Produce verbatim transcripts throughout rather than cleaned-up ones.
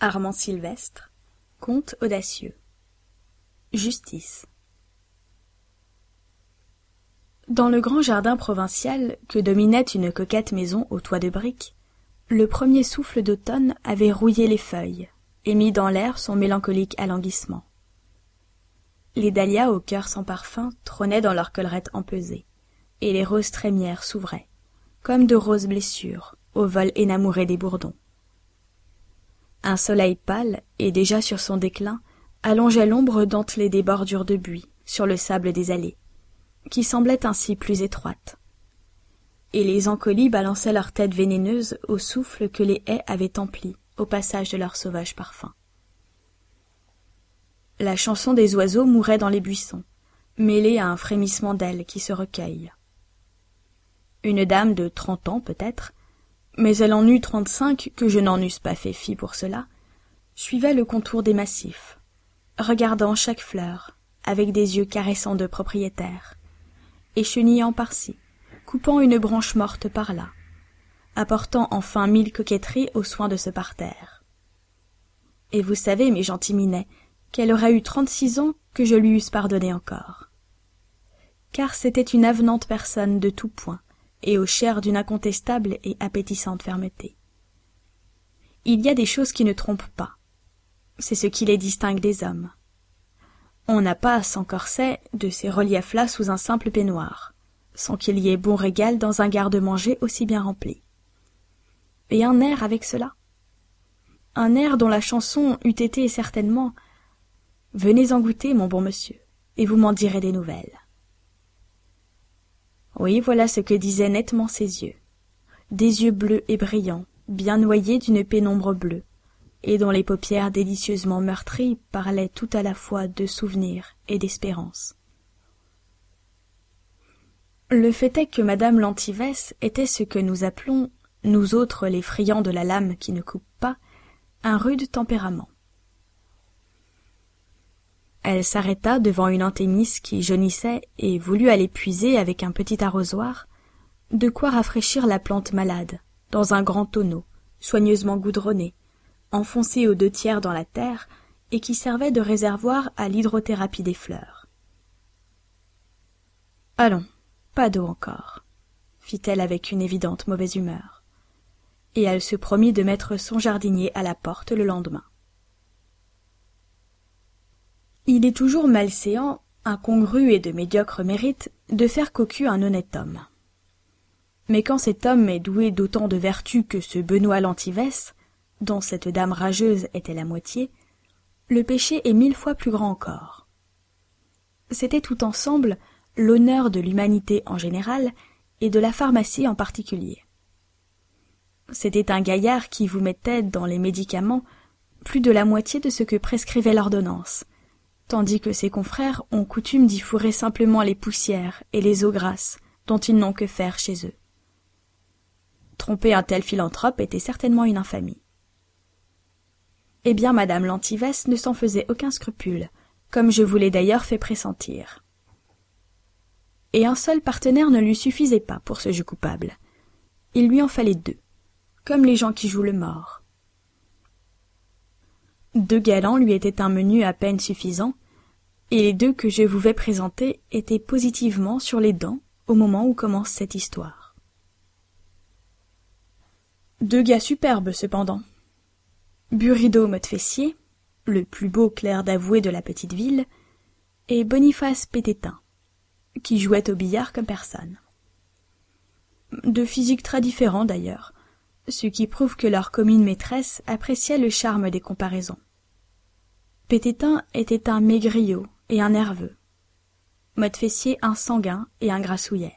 Armand Sylvestre, conte audacieux. Justice. Dans le grand jardin provincial que dominait une coquette maison au toit de briques, le premier souffle d'automne avait rouillé les feuilles et mis dans l'air son mélancolique alanguissement. Les dahlias au cœur sans parfum trônaient dans leurs collerettes empesées, et les roses trémières s'ouvraient, comme de roses blessures, au vol énamouré des bourdons. Un soleil pâle, et déjà sur son déclin, allongeait l'ombre dentelée des bordures de buis sur le sable des allées, qui semblaient ainsi plus étroites. Et les ancolis balançaient leurs têtes vénéneuses au souffle que les haies avaient empli au passage de leurs sauvages parfums. La chanson des oiseaux mourait dans les buissons, mêlée à un frémissement d'ailes qui se recueillent. Une dame de trente ans peut-être, mais elle en eut trente-cinq que je n'en eusse pas fait fi pour cela, suivait le contour des massifs, regardant chaque fleur avec des yeux caressants de propriétaire, et chenillant par-ci, coupant une branche morte par-là, apportant enfin mille coquetteries aux soins de ce parterre. Et vous savez, mes gentils minets, qu'elle aurait eu trente-six ans que je lui eusse pardonné encore. Car c'était une avenante personne de tout point, et au chair d'une incontestable et appétissante fermeté. Il y a des choses qui ne trompent pas. C'est ce qui les distingue des hommes. On n'a pas, sans corset, de ces reliefs-là sous un simple peignoir, sans qu'il y ait bon régal dans un garde-manger aussi bien rempli. Et un air avec cela. Un air dont la chanson eût été certainement « Venez en goûter, mon bon monsieur, et vous m'en direz des nouvelles. » Oui, voilà ce que disaient nettement ses yeux. Des yeux bleus et brillants, bien noyés d'une pénombre bleue, et dont les paupières délicieusement meurtries parlaient tout à la fois de souvenirs et d'espérance. Le fait est que madame Lantivès était ce que nous appelons, nous autres les friands de la lame qui ne coupe pas, un rude tempérament. Elle s'arrêta devant une anthémis qui jaunissait et voulut aller puiser avec un petit arrosoir de quoi rafraîchir la plante malade dans un grand tonneau soigneusement goudronné, enfoncé aux deux tiers dans la terre et qui servait de réservoir à l'hydrothérapie des fleurs. « Allons, pas d'eau encore, » fit-elle avec une évidente mauvaise humeur, et elle se promit de mettre son jardinier à la porte le lendemain. Il est toujours malséant, incongru et de médiocre mérite, de faire cocu un honnête homme. Mais quand cet homme est doué d'autant de vertus que ce Benoît Lantivès, dont cette dame rageuse était la moitié, le péché est mille fois plus grand encore. C'était tout ensemble l'honneur de l'humanité en général et de la pharmacie en particulier. C'était un gaillard qui vous mettait dans les médicaments plus de la moitié de ce que prescrivait l'ordonnance, tandis que ses confrères ont coutume d'y fourrer simplement les poussières et les eaux grasses dont ils n'ont que faire chez eux. Tromper un tel philanthrope était certainement une infamie. Eh bien, madame Lantivès ne s'en faisait aucun scrupule, comme je vous l'ai d'ailleurs fait pressentir. Et un seul partenaire ne lui suffisait pas pour ce jeu coupable. Il lui en fallait deux, comme les gens qui jouent le mort. Deux galants lui étaient un menu à peine suffisant, et les deux que je vous vais présenter étaient positivement sur les dents au moment où commence cette histoire. Deux gars superbes cependant. Burido Mottefessier, le plus beau clerc d'avoué de la petite ville, et Boniface Pététin, qui jouait au billard comme personne. De physiques très différents d'ailleurs, ce qui prouve que leur commune maîtresse appréciait le charme des comparaisons. Pététin était un maigriot et un nerveux, Mottefessier un sanguin et un grassouillet.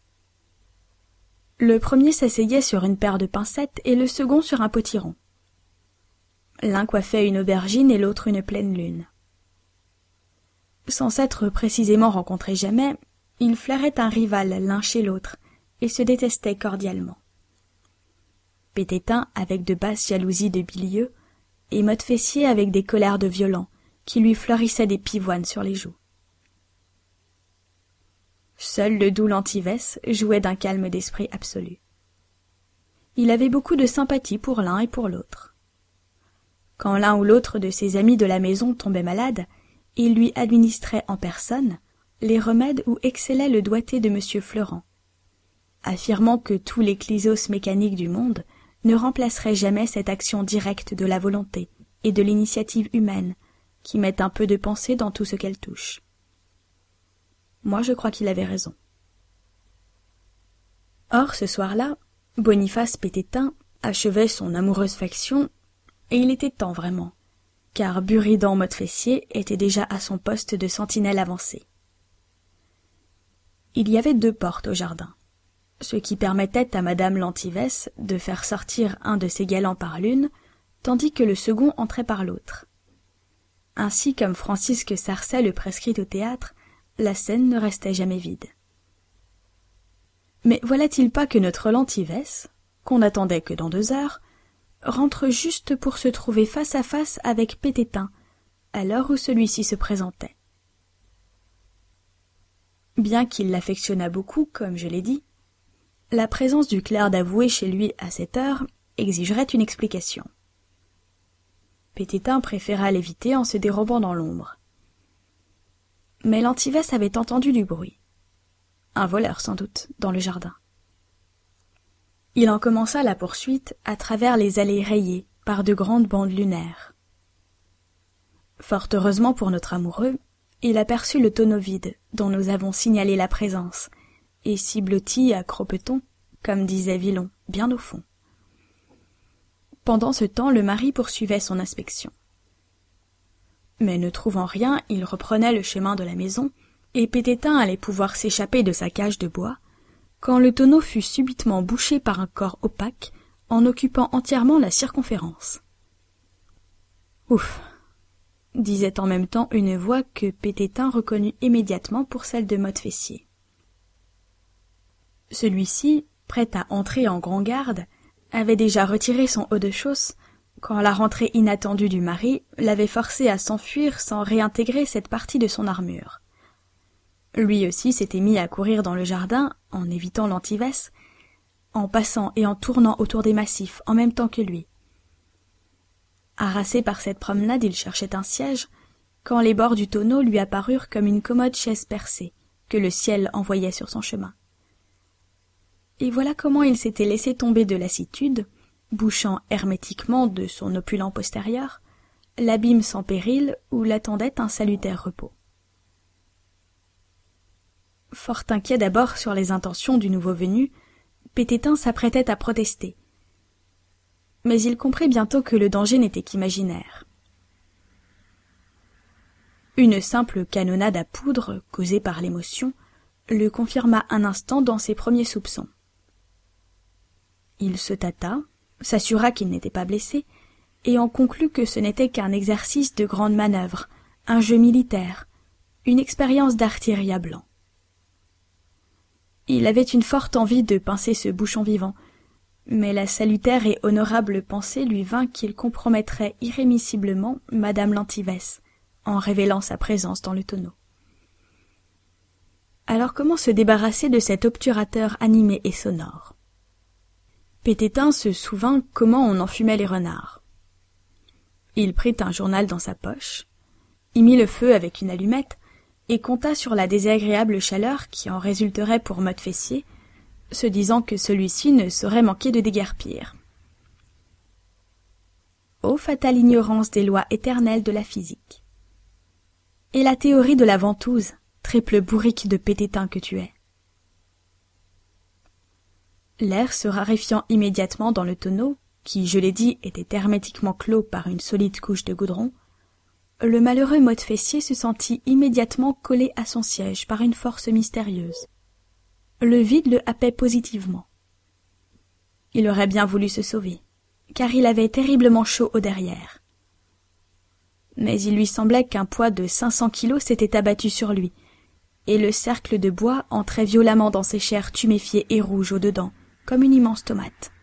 Le premier s'asseyait sur une paire de pincettes et le second sur un potiron. L'un coiffait une aubergine et l'autre une pleine lune. Sans s'être précisément rencontrés jamais, ils flairaient un rival l'un chez l'autre et se détestaient cordialement. Pététin avec de basses jalousies de bilieux, et Mottefessier avec des colères de violent, qui lui fleurissaient des pivoines sur les joues. Seul le doux Lantivès jouait d'un calme d'esprit absolu. Il avait beaucoup de sympathie pour l'un et pour l'autre. Quand l'un ou l'autre de ses amis de la maison tombait malade, il lui administrait en personne les remèdes où excellait le doigté de Monsieur Fleurant, affirmant que tous les clisos mécaniques du monde ne remplaceraient jamais cette action directe de la volonté et de l'initiative humaine, qui met un peu de pensée dans tout ce qu'elle touche. Moi, je crois qu'il avait raison. Or, ce soir-là, Boniface Pététin achevait son amoureuse faction, et il était temps vraiment, car Buridan Mottefessier était déjà à son poste de sentinelle avancée. Il y avait deux portes au jardin, ce qui permettait à madame Lantivès de faire sortir un de ses galants par l'une, tandis que le second entrait par l'autre. Ainsi, comme Francisque Sarcey le prescrit au théâtre, la scène ne restait jamais vide. Mais voilà-t-il pas que notre Lantivès, qu'on n'attendait que dans deux heures, rentre juste pour se trouver face à face avec Pététin, à l'heure où celui-ci se présentait. Bien qu'il l'affectionnât beaucoup, comme je l'ai dit, la présence du clerc d'avoué chez lui à cette heure exigerait une explication. Pététin préféra l'éviter en se dérobant dans l'ombre. Mais Lantivès avait entendu du bruit. Un voleur, sans doute, dans le jardin. Il en commença la poursuite à travers les allées rayées par de grandes bandes lunaires. Fort heureusement pour notre amoureux, il aperçut le tonneau vide dont nous avons signalé la présence, et s'y blottit à cropeton, comme disait Villon, bien au fond. Pendant ce temps, le mari poursuivait son inspection. Mais ne trouvant rien, il reprenait le chemin de la maison, et Pététin allait pouvoir s'échapper de sa cage de bois, quand le tonneau fut subitement bouché par un corps opaque, en occupant entièrement la circonférence. « Ouf !» disait en même temps une voix que Pététin reconnut immédiatement pour celle de Mottefessier. Celui-ci, prêt à entrer en grand garde, avait déjà retiré son haut de chausse, quand la rentrée inattendue du mari l'avait forcé à s'enfuir sans réintégrer cette partie de son armure. Lui aussi s'était mis à courir dans le jardin, en évitant Lantivès, en passant et en tournant autour des massifs en même temps que lui. Harassé par cette promenade, il cherchait un siège, quand les bords du tonneau lui apparurent comme une commode chaise percée, que le ciel envoyait sur son chemin. Et voilà comment il s'était laissé tomber de lassitude, bouchant hermétiquement de son opulent postérieur l'abîme sans péril où l'attendait un salutaire repos. Fort inquiet d'abord sur les intentions du nouveau venu, Pététin s'apprêtait à protester. Mais il comprit bientôt que le danger n'était qu'imaginaire. Une simple canonnade à poudre, causée par l'émotion, le confirma un instant dans ses premiers soupçons. Il se tâta, s'assura qu'il n'était pas blessé, et en conclut que ce n'était qu'un exercice de grande manœuvre, un jeu militaire, une expérience d'artillerie à blanc. Il avait une forte envie de pincer ce bouchon vivant, mais la salutaire et honorable pensée lui vint qu'il compromettrait irrémissiblement madame Lantivès, en révélant sa présence dans le tonneau. Alors comment se débarrasser de cet obturateur animé et sonore? Pététin se souvint comment on enfumait les renards. Il prit un journal dans sa poche, y mit le feu avec une allumette, et compta sur la désagréable chaleur qui en résulterait pour Mottefessier, se disant que celui-ci ne saurait manquer de déguerpir. Ô fatale ignorance des lois éternelles de la physique! Et la théorie de la ventouse, triple bourrique de Pététin que tu es! L'air se raréfiant immédiatement dans le tonneau, qui, je l'ai dit, était hermétiquement clos par une solide couche de goudron, le malheureux Mottefessier se sentit immédiatement collé à son siège par une force mystérieuse. Le vide le happait positivement. Il aurait bien voulu se sauver, car il avait terriblement chaud au derrière. Mais il lui semblait qu'un poids de cinq cents kilos s'était abattu sur lui, et le cercle de bois entrait violemment dans ses chairs tuméfiées et rouges au-dedans, comme une immense tomate.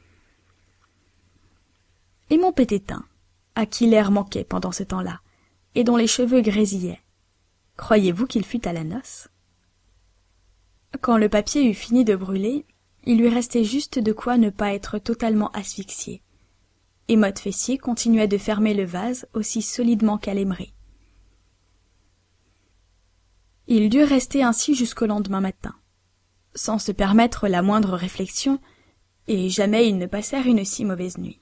Et mon Pététin, à qui l'air manquait pendant ce temps-là, et dont les cheveux grésillaient, croyez-vous qu'il fût à la noce? Quand le papier eut fini de brûler, il lui restait juste de quoi ne pas être totalement asphyxié, et Maude Fessier continuait de fermer le vase aussi solidement qu'à l'aimerie. Il dut rester ainsi jusqu'au lendemain matin, sans se permettre la moindre réflexion, et jamais ils ne passèrent une si mauvaise nuit.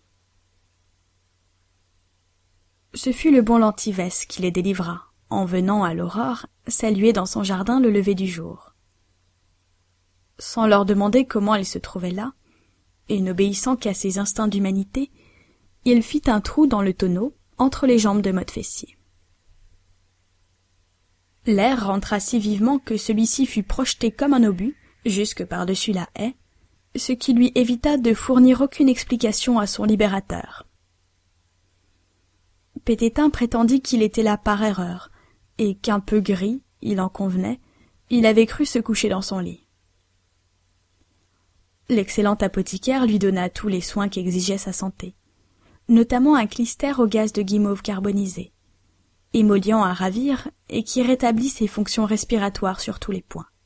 Ce fut le bon Lantivès qui les délivra, en venant à l'aurore saluer dans son jardin le lever du jour. Sans leur demander comment elle se trouvait là, et n'obéissant qu'à ses instincts d'humanité, il fit un trou dans le tonneau entre les jambes de Maude Fessier. L'air rentra si vivement que celui-ci fut projeté comme un obus, jusque par-dessus la haie, ce qui lui évita de fournir aucune explication à son libérateur. Pététin prétendit qu'il était là par erreur, et qu'un peu gris, il en convenait, il avait cru se coucher dans son lit. L'excellent apothicaire lui donna tous les soins qu'exigeait sa santé, notamment un clister au gaz de guimauve carbonisé, émollient à ravir et qui rétablit ses fonctions respiratoires sur tous les points.